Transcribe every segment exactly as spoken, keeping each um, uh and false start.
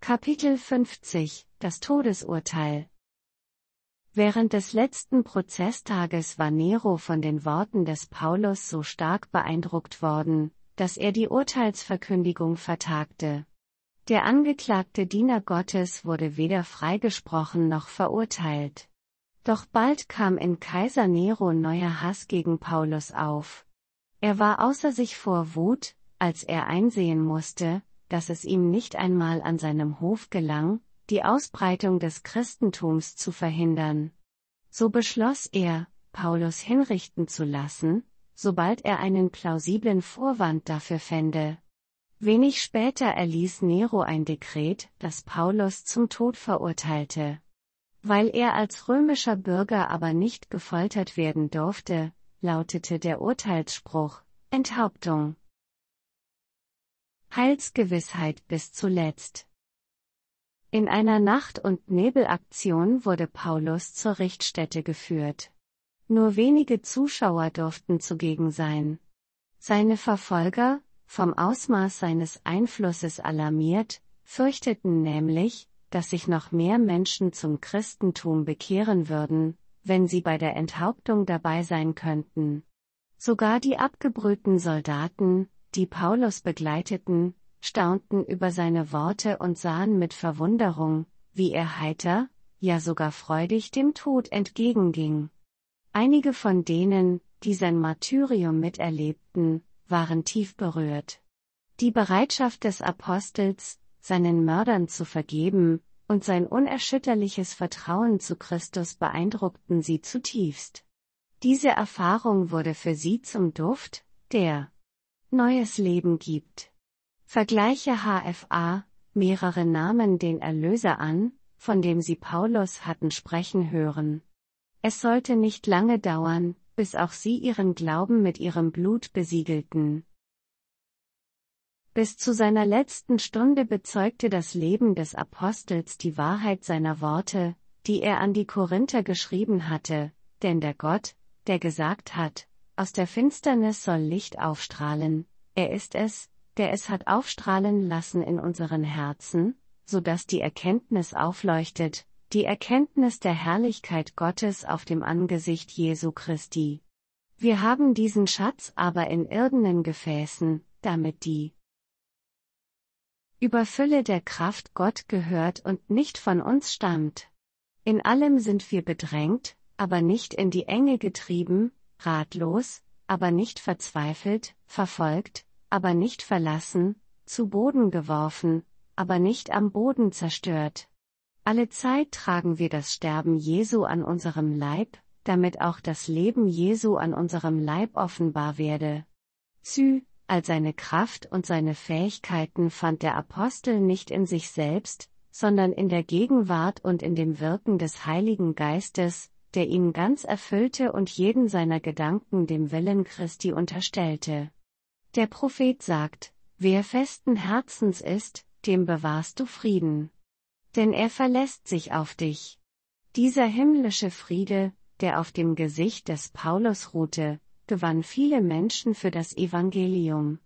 Kapitel fünfzig – Das Todesurteil. Während des letzten Prozesstages war Nero von den Worten des Paulus so stark beeindruckt worden, dass er die Urteilsverkündigung vertagte. Der angeklagte Diener Gottes wurde weder freigesprochen noch verurteilt. Doch bald kam in Kaiser Nero neuer Hass gegen Paulus auf. Er war außer sich vor Wut, als er einsehen musste, dass es ihm nicht einmal an seinem Hof gelang, die Ausbreitung des Christentums zu verhindern. So beschloss er, Paulus hinrichten zu lassen, sobald er einen plausiblen Vorwand dafür fände. Wenig später erließ Nero ein Dekret, das Paulus zum Tod verurteilte. Weil er als römischer Bürger aber nicht gefoltert werden durfte, lautete der Urteilsspruch: Enthauptung. Heilsgewissheit bis zuletzt. In einer Nacht- und Nebelaktion wurde Paulus zur Richtstätte geführt. Nur wenige Zuschauer durften zugegen sein. Seine Verfolger, vom Ausmaß seines Einflusses alarmiert, fürchteten nämlich, dass sich noch mehr Menschen zum Christentum bekehren würden, wenn sie bei der Enthauptung dabei sein könnten. Sogar die abgebrühten Soldaten, die Paulus begleiteten, staunten über seine Worte und sahen mit Verwunderung, wie er heiter, ja sogar freudig dem Tod entgegenging. Einige von denen, die sein Martyrium miterlebten, waren tief berührt. Die Bereitschaft des Apostels, seinen Mördern zu vergeben, und sein unerschütterliches Vertrauen zu Christus beeindruckten sie zutiefst. Diese Erfahrung wurde für sie zum Duft, der neues Leben gibt. Vergleiche H F A, mehrere nahmen den Erlöser an, von dem sie Paulus hatten sprechen hören. Es sollte nicht lange dauern, bis auch sie ihren Glauben mit ihrem Blut besiegelten. Bis zu seiner letzten Stunde bezeugte das Leben des Apostels die Wahrheit seiner Worte, die er an die Korinther geschrieben hatte, denn der Gott, der gesagt hat, aus der Finsternis soll Licht aufstrahlen, er ist es, der es hat aufstrahlen lassen in unseren Herzen, so dass die Erkenntnis aufleuchtet, die Erkenntnis der Herrlichkeit Gottes auf dem Angesicht Jesu Christi. Wir haben diesen Schatz aber in irdenen Gefäßen, damit die Überfülle der Kraft Gott gehört und nicht von uns stammt. In allem sind wir bedrängt, aber nicht in die Enge getrieben, ratlos, aber nicht verzweifelt, verfolgt, aber nicht verlassen, zu Boden geworfen, aber nicht am Boden zerstört. Alle Zeit tragen wir das Sterben Jesu an unserem Leib, damit auch das Leben Jesu an unserem Leib offenbar werde. Sü, all seine Kraft und seine Fähigkeiten fand der Apostel nicht in sich selbst, sondern in der Gegenwart und in dem Wirken des Heiligen Geistes, der ihn ganz erfüllte und jeden seiner Gedanken dem Willen Christi unterstellte. Der Prophet sagt: Wer festen Herzens ist, dem bewahrst du Frieden. Denn er verlässt sich auf dich. Dieser himmlische Friede, der auf dem Gesicht des Paulus ruhte, gewann viele Menschen für das Evangelium.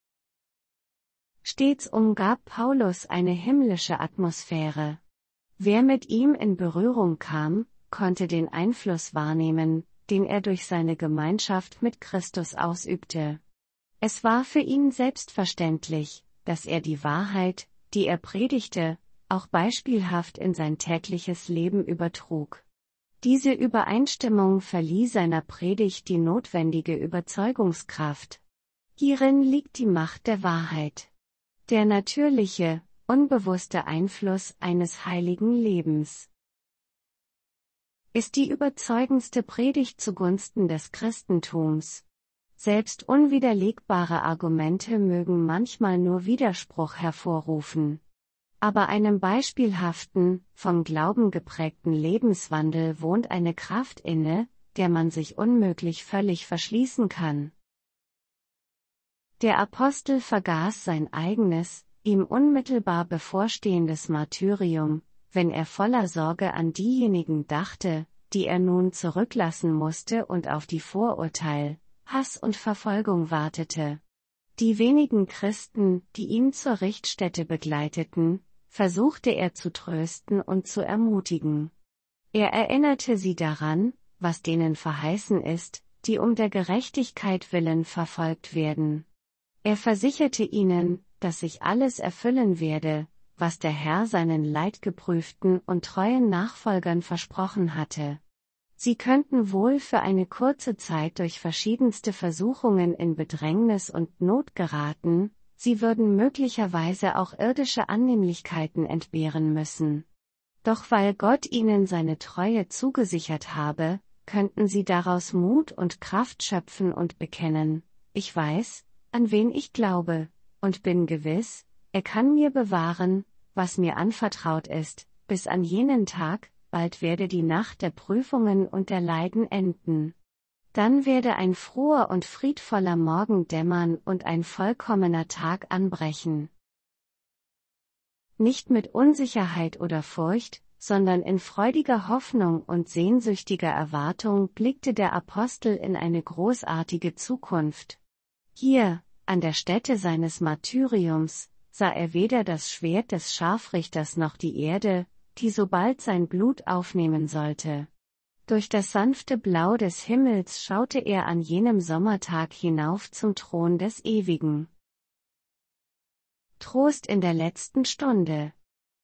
Stets umgab Paulus eine himmlische Atmosphäre. Wer mit ihm in Berührung kam, konnte den Einfluss wahrnehmen, den er durch seine Gemeinschaft mit Christus ausübte. Es war für ihn selbstverständlich, dass er die Wahrheit, die er predigte, auch beispielhaft in sein tägliches Leben übertrug. Diese Übereinstimmung verlieh seiner Predigt die notwendige Überzeugungskraft. Hierin liegt die Macht der Wahrheit. Der natürliche, unbewusste Einfluss eines heiligen Lebens ist die überzeugendste Predigt zugunsten des Christentums. Selbst unwiderlegbare Argumente mögen manchmal nur Widerspruch hervorrufen. Aber einem beispielhaften, vom Glauben geprägten Lebenswandel wohnt eine Kraft inne, der man sich unmöglich völlig verschließen kann. Der Apostel vergaß sein eigenes, ihm unmittelbar bevorstehendes Martyrium, wenn er voller Sorge an diejenigen dachte, die er nun zurücklassen musste und auf die Vorurteil, Hass und Verfolgung wartete. Die wenigen Christen, die ihn zur Richtstätte begleiteten, versuchte er zu trösten und zu ermutigen. Er erinnerte sie daran, was denen verheißen ist, die um der Gerechtigkeit willen verfolgt werden. Er versicherte ihnen, dass sich alles erfüllen werde, was der Herr seinen leidgeprüften und treuen Nachfolgern versprochen hatte. Sie könnten wohl für eine kurze Zeit durch verschiedenste Versuchungen in Bedrängnis und Not geraten, sie würden möglicherweise auch irdische Annehmlichkeiten entbehren müssen. Doch weil Gott ihnen seine Treue zugesichert habe, könnten sie daraus Mut und Kraft schöpfen und bekennen: Ich weiß, an wen ich glaube, und bin gewiss, er kann mir bewahren, was mir anvertraut ist, bis an jenen Tag. Bald werde die Nacht der Prüfungen und der Leiden enden. Dann werde ein froher und friedvoller Morgen dämmern und ein vollkommener Tag anbrechen. Nicht mit Unsicherheit oder Furcht, sondern in freudiger Hoffnung und sehnsüchtiger Erwartung blickte der Apostel in eine großartige Zukunft. Hier, an der Stätte seines Martyriums, sah er weder das Schwert des Scharfrichters noch die Erde, die sobald sein Blut aufnehmen sollte. Durch das sanfte Blau des Himmels schaute er an jenem Sommertag hinauf zum Thron des Ewigen. Trost in der letzten Stunde.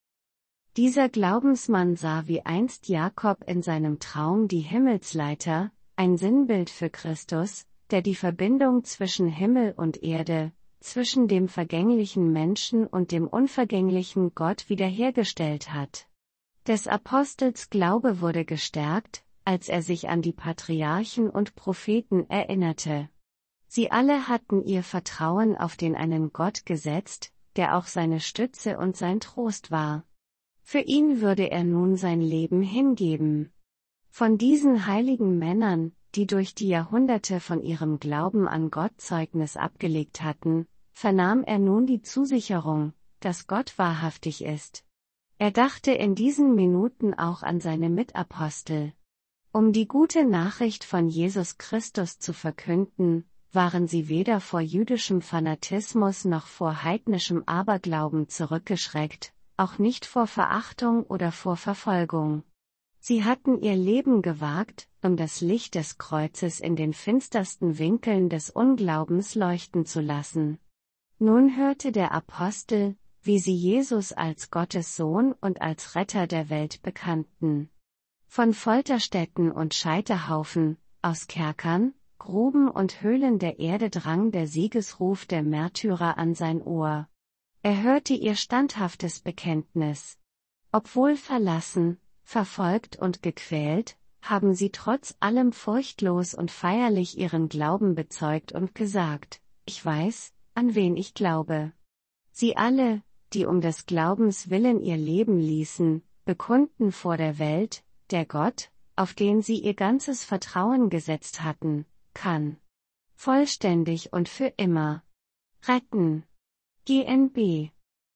Dieser Glaubensmann sah wie einst Jakob in seinem Traum die Himmelsleiter, ein Sinnbild für Christus, der die Verbindung zwischen Himmel und Erde, zwischen dem vergänglichen Menschen und dem unvergänglichen Gott wiederhergestellt hat. Des Apostels Glaube wurde gestärkt, als er sich an die Patriarchen und Propheten erinnerte. Sie alle hatten ihr Vertrauen auf den einen Gott gesetzt, der auch seine Stütze und sein Trost war. Für ihn würde er nun sein Leben hingeben. Von diesen heiligen Männern, die durch die Jahrhunderte von ihrem Glauben an Gott Zeugnis abgelegt hatten, vernahm er nun die Zusicherung, dass Gott wahrhaftig ist. Er dachte in diesen Minuten auch an seine Mitapostel. Um die gute Nachricht von Jesus Christus zu verkünden, waren sie weder vor jüdischem Fanatismus noch vor heidnischem Aberglauben zurückgeschreckt, auch nicht vor Verachtung oder vor Verfolgung. Sie hatten ihr Leben gewagt, um das Licht des Kreuzes in den finstersten Winkeln des Unglaubens leuchten zu lassen. Nun hörte der Apostel, wie sie Jesus als Gottes Sohn und als Retter der Welt bekannten. Von Folterstätten und Scheiterhaufen, aus Kerkern, Gruben und Höhlen der Erde drang der Siegesruf der Märtyrer an sein Ohr. Er hörte ihr standhaftes Bekenntnis. Obwohl verlassen, verfolgt und gequält, haben sie trotz allem furchtlos und feierlich ihren Glauben bezeugt und gesagt: Ich weiß, an wen ich glaube. Sie alle, die um des Glaubens willen ihr Leben ließen, bekundeten vor der Welt, der Gott, auf den sie ihr ganzes Vertrauen gesetzt hatten, kann vollständig und für immer retten. G N B.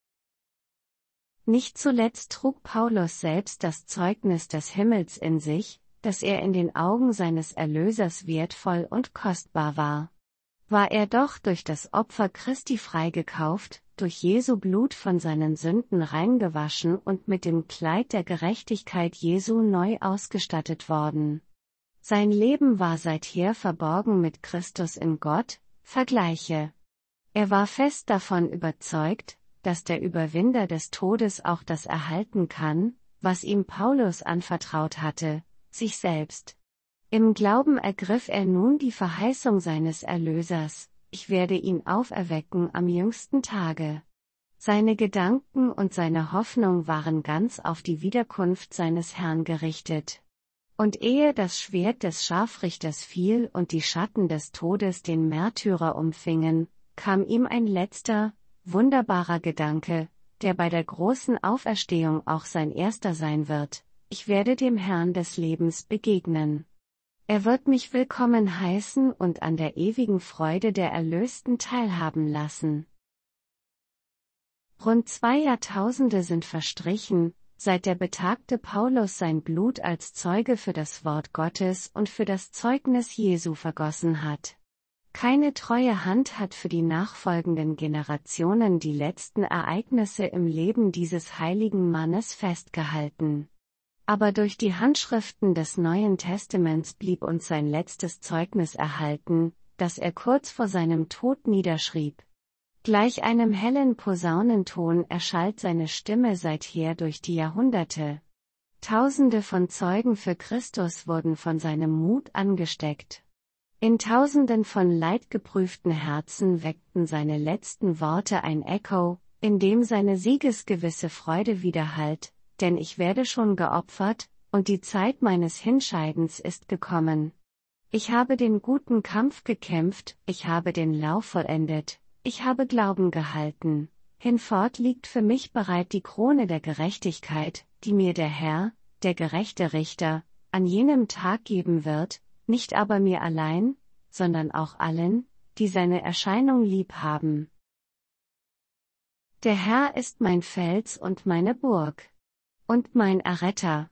Nicht zuletzt trug Paulus selbst das Zeugnis des Himmels in sich, dass er in den Augen seines Erlösers wertvoll und kostbar war. War er doch durch das Opfer Christi freigekauft, durch Jesu Blut von seinen Sünden reingewaschen und mit dem Kleid der Gerechtigkeit Jesu neu ausgestattet worden. Sein Leben war seither verborgen mit Christus in Gott, Vergleiche. Er war fest davon überzeugt, dass der Überwinder des Todes auch das erhalten kann, was ihm Paulus anvertraut hatte, sich selbst. Im Glauben ergriff er nun die Verheißung seines Erlösers: Ich werde ihn auferwecken am jüngsten Tage. Seine Gedanken und seine Hoffnung waren ganz auf die Wiederkunft seines Herrn gerichtet. Und ehe das Schwert des Scharfrichters fiel und die Schatten des Todes den Märtyrer umfingen, kam ihm ein letzter, wunderbarer Gedanke, der bei der großen Auferstehung auch sein erster sein wird: Ich werde dem Herrn des Lebens begegnen. Er wird mich willkommen heißen und an der ewigen Freude der Erlösten teilhaben lassen. Rund zwei Jahrtausende sind verstrichen, seit der betagte Paulus sein Blut als Zeuge für das Wort Gottes und für das Zeugnis Jesu vergossen hat. Keine treue Hand hat für die nachfolgenden Generationen die letzten Ereignisse im Leben dieses heiligen Mannes festgehalten. Aber durch die Handschriften des Neuen Testaments blieb uns sein letztes Zeugnis erhalten, das er kurz vor seinem Tod niederschrieb. Gleich einem hellen Posaunenton erschallt seine Stimme seither durch die Jahrhunderte. Tausende von Zeugen für Christus wurden von seinem Mut angesteckt. In Tausenden von leidgeprüften Herzen weckten seine letzten Worte ein Echo, in dem seine siegesgewisse Freude widerhallt, denn ich werde schon geopfert, und die Zeit meines Hinscheidens ist gekommen. Ich habe den guten Kampf gekämpft, ich habe den Lauf vollendet, ich habe Glauben gehalten. Hinfort liegt für mich bereit die Krone der Gerechtigkeit, die mir der Herr, der gerechte Richter, an jenem Tag geben wird, nicht aber mir allein, sondern auch allen, die seine Erscheinung lieb haben. Der Herr ist mein Fels und meine Burg und mein Erretter,